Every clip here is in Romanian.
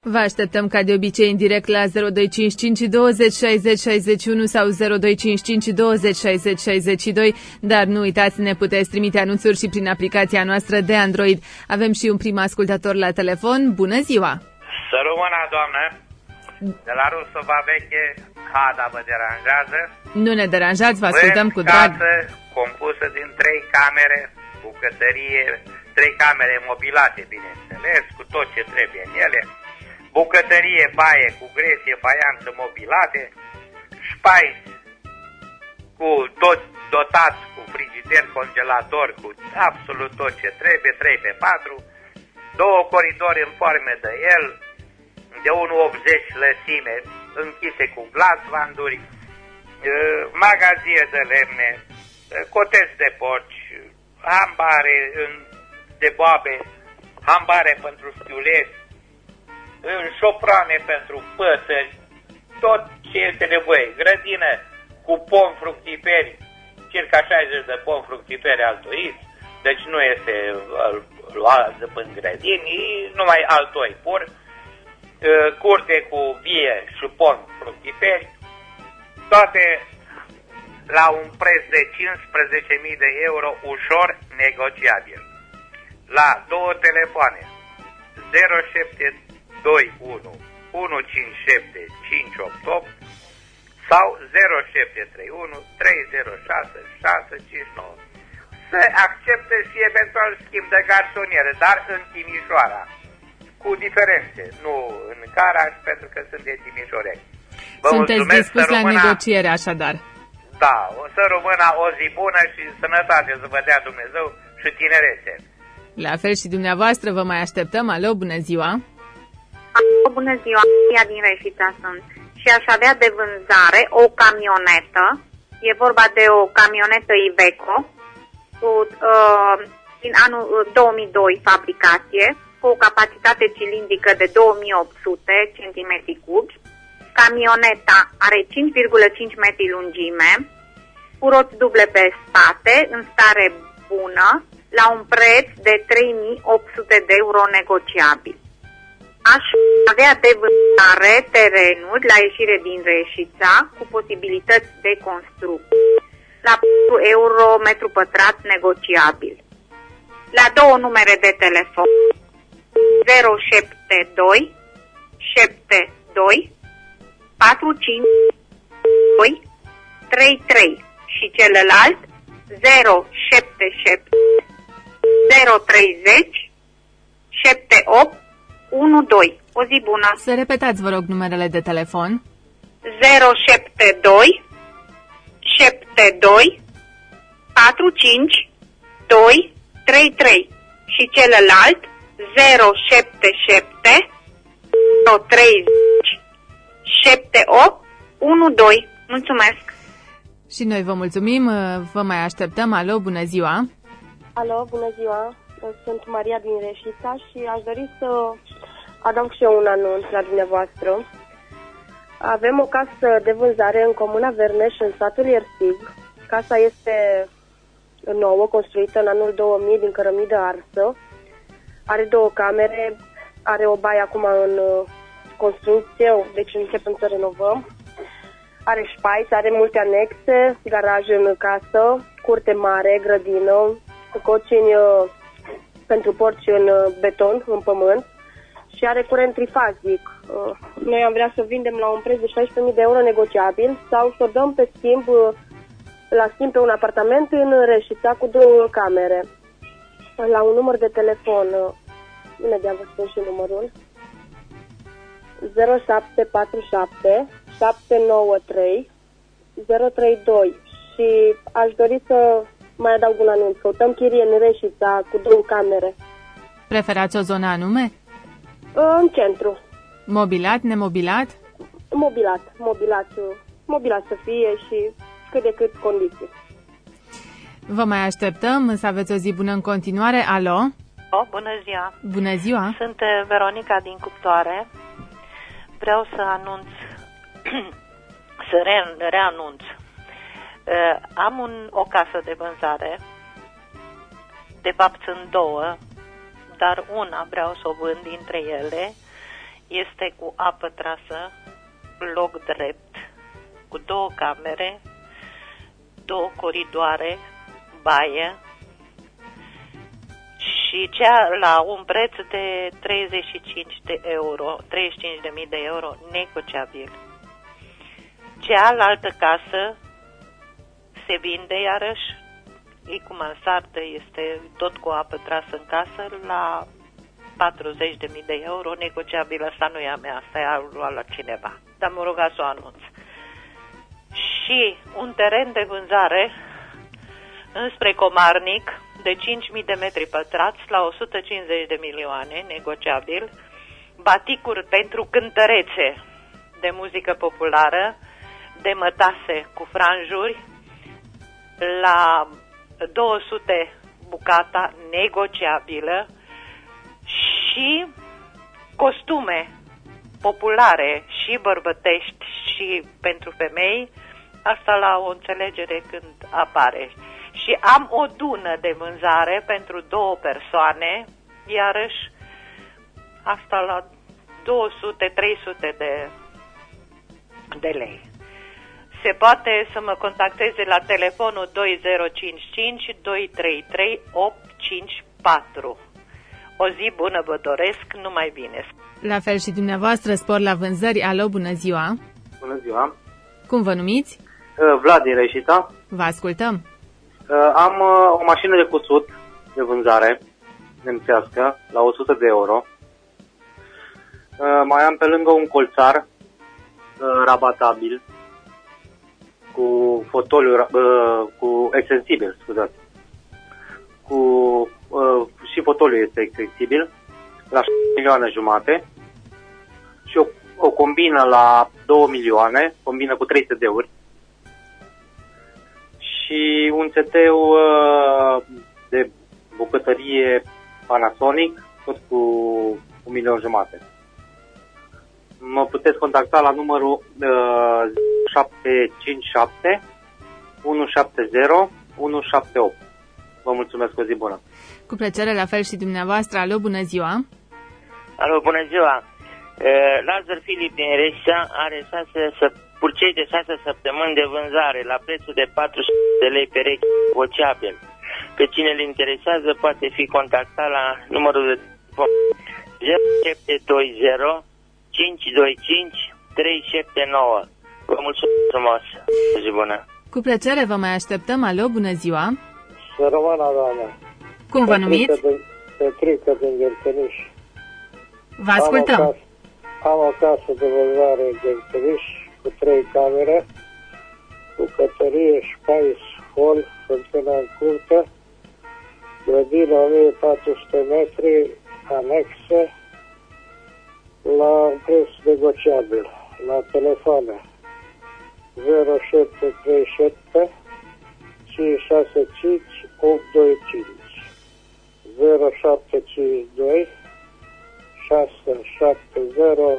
Vă așteptăm ca de obicei în direct la 0255 20 60 61 sau 0255 20 60 62, dar nu uitați, ne puteți trimite anunțuri și prin aplicația noastră de Android. Avem și un prim ascultător la telefon. Bună ziua! Să rămână, doamnă! De la Rusova Veche, Hada vă deranjează? Nu ne deranjați, vă ascultăm cu drag. Casă compusă din 3 camere, bucătărie, 3 camere mobilate, bineînțeles, cu tot ce trebuie în ele, bucătărie, baie cu gresie, faianță mobilate, spais cu tot dotat cu frigider, congelator, cu absolut tot ce trebuie, 3x4, 2 coridori în forme de el, de 1,80 lăsime, închise cu glasvanduri, magazie de lemne, cotez de porci, hambare de boabe, hambare pentru stiuleți, șoprane pentru păsări, tot ce este nevoie. Grădină cu pomi fructiferi, circa 60 de pomi fructiferi altoiți, deci nu este luat în grădini, numai altoi pur, curte cu vie și pomi fructiferi, toate la un preț de 15.000 de euro, ușor negociabil. La 2 telefoane 0721 157 588 sau 0731 306 659. Se accepte și eventual schimb de garsoniere, dar în Timișoara, cu diferențe, nu în Caraș, pentru că sunt de Timișoreni. Sunteți dispus la negociere, așadar. Da, o să rămână o zi bună și sănătate să vă dea Dumnezeu și tinerețe. La fel și dumneavoastră, vă mai așteptăm. Alo, bună ziua! Alo, bună ziua! Ea din Reșița sunt. Și aș avea de vânzare o camionetă. E vorba de o camionetă Iveco din anul 2002 fabricație, cu o capacitate cilindrică de 2800 cm3. Camioneta are 5,5 metri lungime, cu roți duble pe spate, în stare bună, la un preț de 3.800 de euro negociabil. Aș avea de vânzare terenuri la ieșire din Reșița, cu posibilități de construcție, la 4 euro metru pătrat negociabil. La 2 numere de telefon, 072 72 452 33 și celălalt 077 030 78 12. O zi bună! Să repetați, vă rog, numerele de telefon. 072 72 45 2 33 și celălalt 077 030 78 12. Mulțumesc! Și noi vă mulțumim, vă mai așteptăm. Alo, bună ziua! Alo, bună ziua! Sunt Maria din Reșița și aș dori să adaug și eu un anunț la dumneavoastră. Avem o casă de vânzare în comuna Verneș, în satul Iersig. Casa este nouă, construită în anul 2000 din cărămidă arsă. Are 2 camere, are o baie acum în construcție, deci începem să renovăm. Are șpais, are multe anexe, garaj în casă, curte mare, grădină, cocini pentru porci în beton, în pământ și are curent trifazic. Noi am vrea să vindem la un preț de 16.000 de euro negociabil sau să dăm pe schimb, la schimb pe un apartament în Reșița cu 2 camere. La un număr de telefon, imediat vă spun și numărul, 0747 793 032 și aș dori să mai adaug un anunț. Căutăm chirie în Reșița cu 2 camere. Preferați o zonă anume? În centru. Mobilat, nemobilat? Mobilat să fie și cât de cât condiții. Vă mai așteptăm, să aveți o zi bună în continuare. Alo? Bună ziua! Bună ziua! Sunt Veronica din Cuptoare. Vreau să anunț, să reanunț. Am o casă de vânzare. De fapt sunt 2, dar una vreau să o vând dintre ele. este cu apă trasă, loc drept, cu 2 camere, 2 coridoare, baie și cea la un preț de 35 de euro, 35.000 de euro negociabil. Cealaltă casă se vinde iarăși, e cu mansardă, este tot cu apă trasă în casă, la 40.000 de euro, negociabil. Asta nu e a mea, asta e a luat la cineva, dar mă ruga să o anunț. Și un teren de vânzare înspre Comarnic de 5.000 de metri pătrați la 150 de milioane, negociabil, baticuri pentru cântărețe de muzică populară, de mătase cu franjuri, la 200 bucata, negociabilă, și costume populare și bărbătești și pentru femei, asta la o înțelegere când apare. Și am o dună de vânzare pentru 2 persoane, iarăși asta la 200-300 de lei. Se poate să mă contacteze la telefonul 2055 233 854. O zi bună vă doresc, numai bine! La fel și dumneavoastră, Spor la vânzări. Alo, bună ziua! Bună ziua! Cum vă numiți? Vlad din Reșița. Vă ascultăm! Am o mașină de cusut de vânzare, nemțească, la 100 de euro. Mai am pe lângă un colțar rabatabil, cu fotoliu, cu extensibil, scuzați. Și fotoliu este extensibil, la 6 milioane jumate. Și o combină la 2 milioane, combină cu 300 de euro. Și un seteu de bucătărie Panasonic, tot cu 1 milion jumate. Mă puteți contacta la numărul 757 170 178. Vă mulțumesc, o zi bună. Cu plăcere, la fel și dumneavoastră. Alo, bună ziua! Alo, bună ziua! Lazar Filip din Reșița are purcei de 6 săptămâni de vânzare la prețul de 400 de lei perechi negociabil. Pe cine îl interesează poate fi contactat la numărul de telefon 0720 525 379. Vă mulțumesc frumos! O zi bună! Cu plăcere, vă mai așteptăm. Alo, bună ziua! Să rămână, doamne! Cum vă numiți? Petrică din Gherteniș. Vă ascultăm! Am o casă de vânzare în Gherteniș cu 3 camere, bucătărie, șpais, hol, fântână în curte, grădină 1400 metri, anexe, la un preț negociabil. La telefoane 0737 565 825 0752 670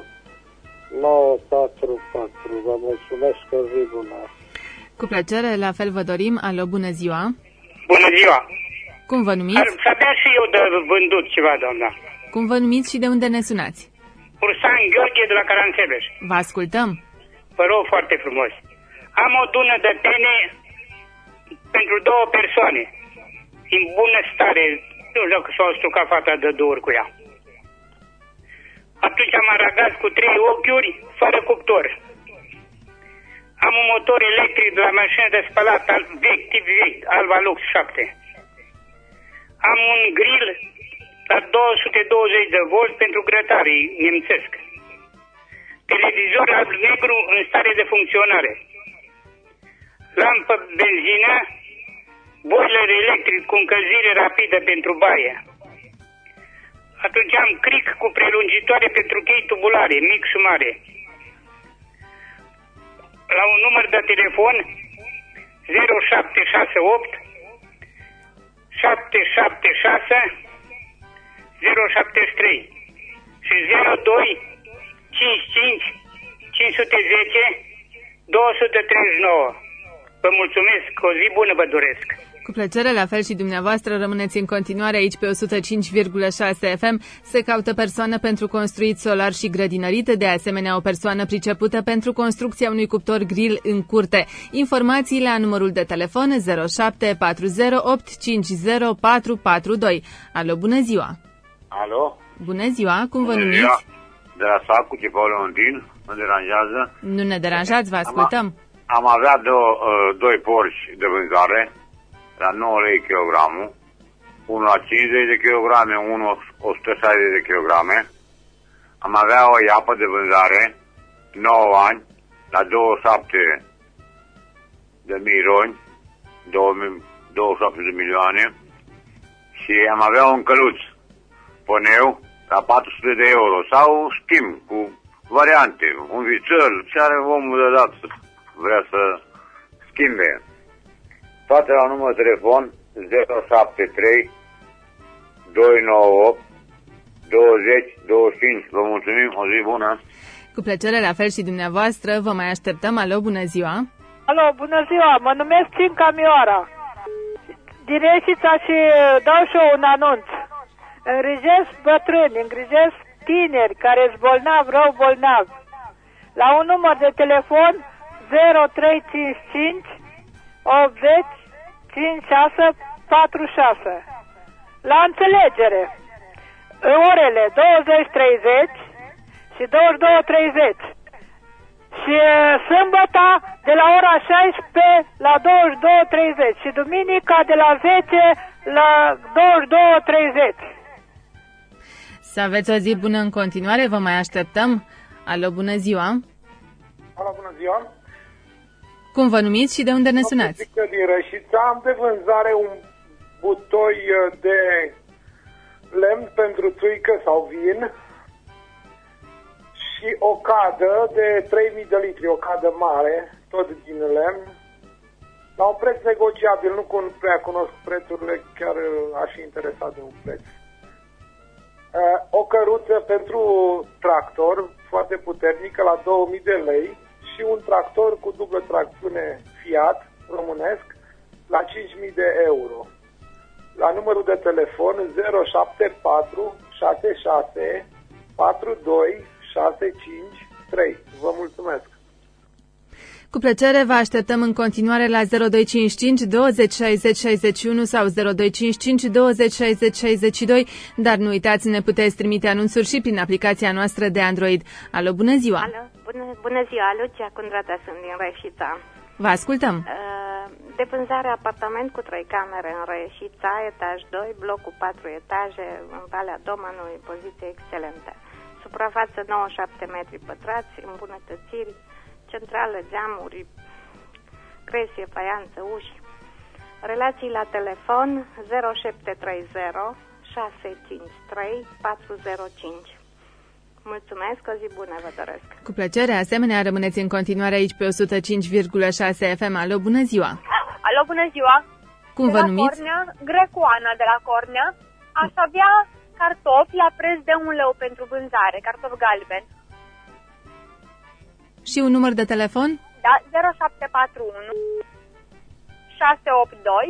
944. Vă mulțumesc, o zi bună. Cu plăcere, la fel vă dorim. Alo, bună ziua! Bună ziua! Cum vă numiți? Să dea și eu de vândut ceva, doamna. Cum vă numiți și de unde ne sunați? Ursan Gheorghe de la Caransebeș. Vă ascultăm! Vă rog foarte frumos. Am o dună de pene pentru 2 persoane. În bună stare. Nu știu dacă s-a strucat fata de 2 ori cu ea. Atunci am aragat cu 3 ochiuri, fără cuptor. Am un motor electric de la mașină de spălat, vechi, Alva Lux 7. Am un grill la 220 de volt pentru grătare, nemțesc. Televizor alb-negru în stare de funcționare. Lampă benzină, boiler electric cu încălzire rapidă pentru baie. Atunci am cric cu prelungitoare pentru chei tubulare, mic și mare. La un număr de telefon 0768 776 073 și 02 55 510 239. Vă mulțumesc, o zi bună vă doresc. Cu plăcere, la fel și dumneavoastră, rămâneți în continuare aici pe 105,6 FM. Se caută persoană pentru construit solar și grădinărit, de asemenea o persoană pricepută pentru construcția unui cuptor grill în curte. Informații la numărul de telefon 0740850442. Alo, bună ziua! Alo? Bună ziua, cum vă numiți? De la Sacu, Cipaul Leontin, mă deranjează. Nu ne deranjați, vă ascultăm. Am avea doi porci de vânzare la 9 lei kilogramul, unul la 50 de kilograme, unul 160 de kilograme. Am avea o iapă de vânzare, 9 ani, la 27 de milioni, 27 de milioane. Și am avea un căluț, poneu, la 400 de euro sau schimb cu variante, un vițel, ce are omul de dat, vrea să schimbe. Toate la număr de telefon 073 298 20 25. Vă mulțumim, o zi bună! Cu plăcere, la fel și dumneavoastră, vă mai așteptăm. Alo, bună ziua! Alo, bună ziua, mă numesc Cinca Mioara, din Reșița și dau și eu un anunț. Îngrijesc bătrâni, îngrijesc tineri care sunt bolnavi, rău bolnavi. La un număr de telefon 0355 80 56 46. La înțelegere, în orele 20:30 și 22:30. Și sâmbătă de la ora 16 la 22:30 și duminica de la 10 la 22:30. Să aveți o zi bună în continuare, vă mai așteptăm. Alo, bună ziua! Alo, bună ziua! Cum vă numiți și de unde ne sunați? Din Rășița, am de vânzare un butoi de lemn pentru țuică sau vin și o cadă de 3000 de litri, o cadă mare, tot din lemn, la un preț negociabil, nu prea cunosc prețurile, chiar aș fi interesat de un preț. O căruță pentru tractor, foarte puternică, la 2000 de lei și un tractor cu dublă tracțiune Fiat românesc la 5000 de euro. La numărul de telefon 074 66 42 653. Vă mulțumesc! Cu plăcere, vă așteptăm în continuare la 0255 20 60 61 sau 0255 20 60 62, dar nu uitați, ne puteți trimite anunțuri și prin aplicația noastră de Android. Alo, bună ziua! Alo, bună ziua, Lucia Condrata, sunt din Reșița. Vă ascultăm! De vânzare apartament cu 3 camere în Reșița, etaj 2, blocul 4 etaje, în Valea Domnului, poziție excelentă. Suprafață 97 metri pătrați, îmbunătățiri, centrală, geamuri, cresie, faianță, uși. Relații la telefon 0730 653 405. Mulțumesc, o zi bună vă doresc. Cu plăcere, asemenea, rămâneți în continuare aici pe 105,6 FM. Alo, bună ziua! Alo, bună ziua! Cum vă numiți? Cornea, Grecoana de la Cornea. Aș avea cartofi la preț de 1 leu pentru vânzare, cartofi galbeni. Și un număr de telefon? Da, 0741 682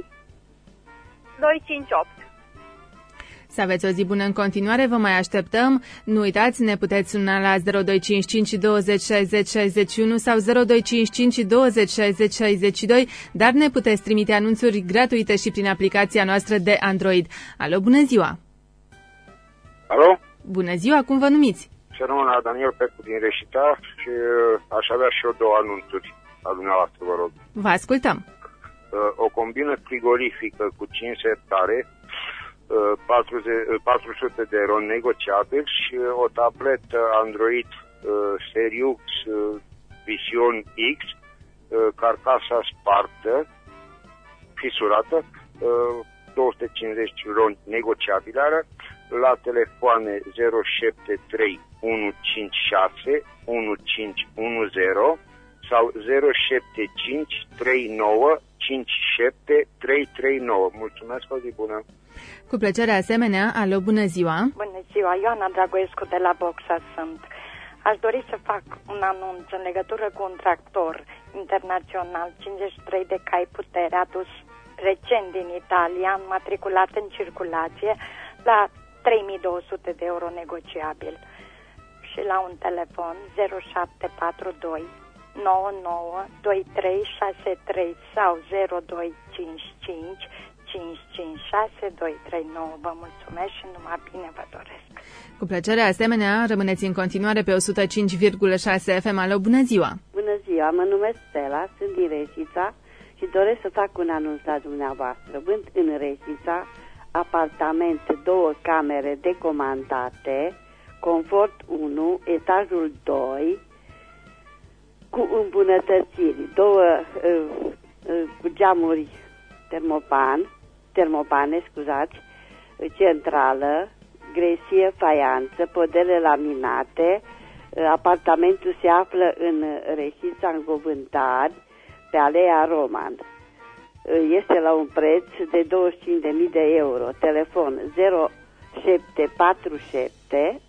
258. Să aveți o zi bună în continuare, vă mai așteptăm. Nu uitați, ne puteți suna la 0255 20 60 61 sau 0255 20 60 62, dar ne puteți trimite anunțuri gratuite și prin aplicația noastră de Android. Alo, bună ziua! Alo? Bună ziua, cum vă numiți? Se numără Daniel Pecu din Reșița și aș avea și eu 2 anunțuri la dumneavoastră, vă rog. Vă ascultăm. O combină frigorifică cu 5 sertare, 400 de ron negociabil și o tabletă Android Seriux Vision X, carcasa spartă, fisurată, 250 ron negociabilă, la telefoane 073 156 1510 sau 075 39 57 339. Mulțumesc, o zi bună! Cu plăcere, asemenea. Alo, bună ziua! Bună ziua, Ioana Dragoescu de la Boxa sunt. Aș dori să fac un anunț în legătură cu un tractor internațional 53 de cai putere adus recent din Italia, înmatriculat în circulație, la 3200 de euro negociabil. Și la un telefon 0742 99 2363 sau 0255 556 239. Vă mulțumesc și numai bine vă doresc. Cu plăcere, asemenea, rămâneți în continuare pe 105,6 FM. Alo, bună ziua! Bună ziua, mă numesc Stella, sunt din Reșița și doresc să fac un anunț la dumneavoastră. Vând în Reșița apartament 2 camere decomandate, confort 1, etajul 2, cu îmbunătățiri, 2 cu geamuri termopane, centrală, gresie, faianță, podele laminate. Apartamentul se află în Reșița, în Cuvântari, pe Alea Roman. Este la un preț de 25.000 de euro. Telefon 0747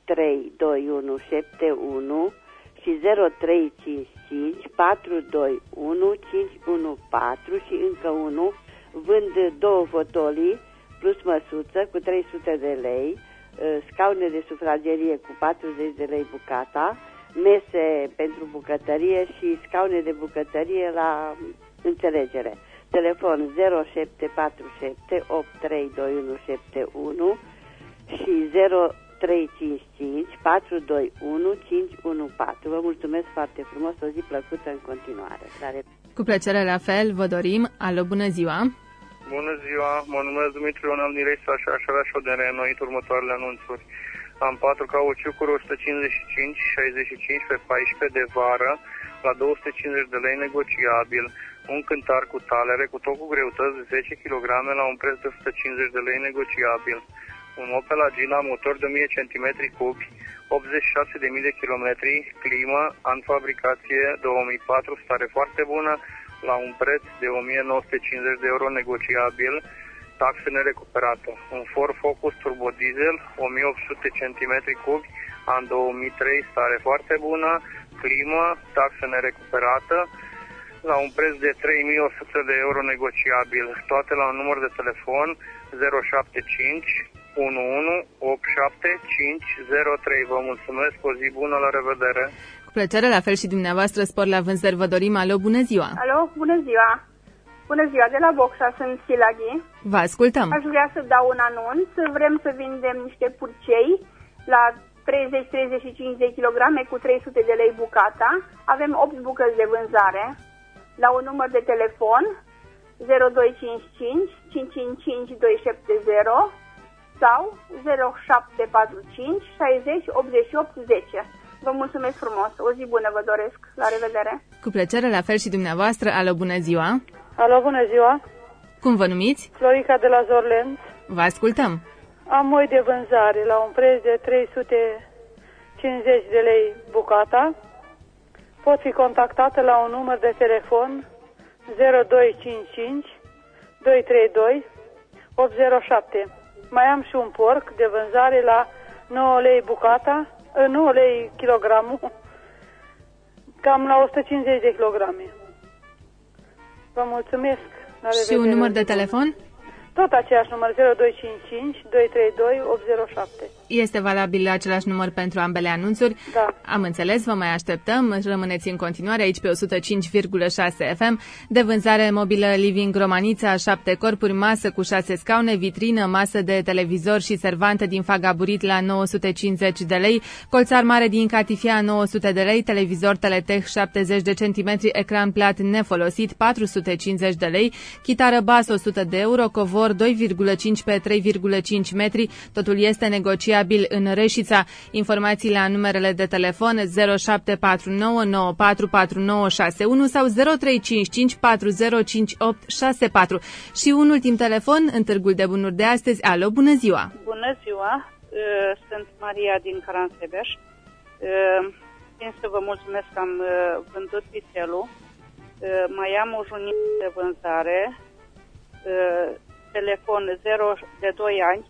832171 și 0355 421 514 și încă unul. Vând 2 fotolii plus măsuță cu 300 de lei, scaune de sufragerie cu 40 de lei bucata, mese pentru bucătărie și scaune de bucătărie la înțelegere. Telefon 0747 832171 și 0355 421 514. Vă mulțumesc foarte frumos, o zi plăcută în continuare. Cu plăcere la fel, vă dorim. Alo, bună ziua! Bună ziua, mă numesc Dumitru, am direct așa și avea și o de reînnoit următoarele anunțuri. Am 4 cauciucuri 155, 65 pe 14 de vară la 250 de lei negociabil, un cântar cu talere cu tot cu greutăți de 10 kg la un preț de 150 de lei negociabil, un Opel Agila motor de 1000 cm3, 86.000 de kilometri, climă, an fabricație 2004, stare foarte bună, la un preț de 1950 de euro negociabil, taxe nerecuperate. Un Ford Focus Turbo Diesel, 1800 cm3, an 2003, stare foarte bună, climă, taxe nerecuperată, la un preț de 3100 de euro negociabil. Toate la un număr de telefon 075 1187503. Vă mulțumesc, o zi bună, la revedere! Cu plăcere, la fel și dumneavoastră, spor la vânzări, vă dorim. Alo, bună ziua! Alo, bună ziua! Bună ziua, de la Boxa, sunt Silaghi. Vă ascultăm! Aș vrea să dau un anunț, vrem să vindem niște purcei la 30-35 de kilograme cu 300 de lei bucata. Avem 8 bucăți de vânzare la un număr de telefon 0255 555 270 sau 0745 60 88 10. Vă mulțumesc frumos, o zi bună vă doresc, la revedere! Cu plăcere, la fel și dumneavoastră. Alo, bună ziua! Alo, bună ziua! Cum vă numiți? Florica de la Zorlenț. Vă ascultăm! Am oi de vânzare la un preț de 350 de lei bucata. Pot fi contactată la un număr de telefon 0255 232 807. Mai am și un porc de vânzare la 9 lei bucata, 9 lei kilogramul, cam la 150 de kilograme. Vă mulțumesc. La revedere. Și un număr de telefon? Tot aceeași număr, 0255 232 807. Este valabil același număr pentru ambele anunțuri? Da. Am înțeles, vă mai așteptăm. Rămâneți în continuare aici pe 105,6 FM. De vânzare mobilă Living Romanița, 7 corpuri, masă cu 6 scaune, vitrină, masă de televizor și servantă din Fagaburit la 950 de lei, colțar mare din Catifia 900 de lei, televizor Teletech 70 de centimetri, ecran plat nefolosit 450 de lei, chitară bas 100 de euro, covor 2,5 pe 3,5 metri, totul este negociabil în Reșița. Informații la numerele de telefon 0749 944961 sau 0355 405864. Și un ultim telefon în Târgul de Bunuri de astăzi. Alo, bună ziua! Bună ziua! Sunt Maria din Caransebeș. Țin să vă mulțumesc că am vândut vițelul. Mai am o juniță de vânzare. Telefon 0 de 2 ani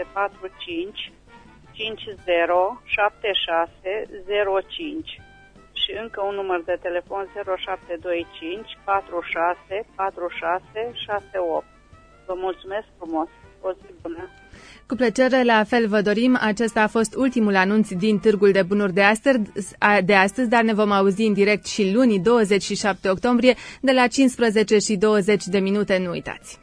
0745 50 76 05. și încă un număr de telefon 0725 46 46 68. Vă mulțumesc frumos. O zi bună. Cu plăcere, la fel vă dorim. Acesta a fost ultimul anunț din Târgul de Bunuri de astăzi, dar ne vom auzi în direct și luni, 27 octombrie, de la 15:20. Nu uitați!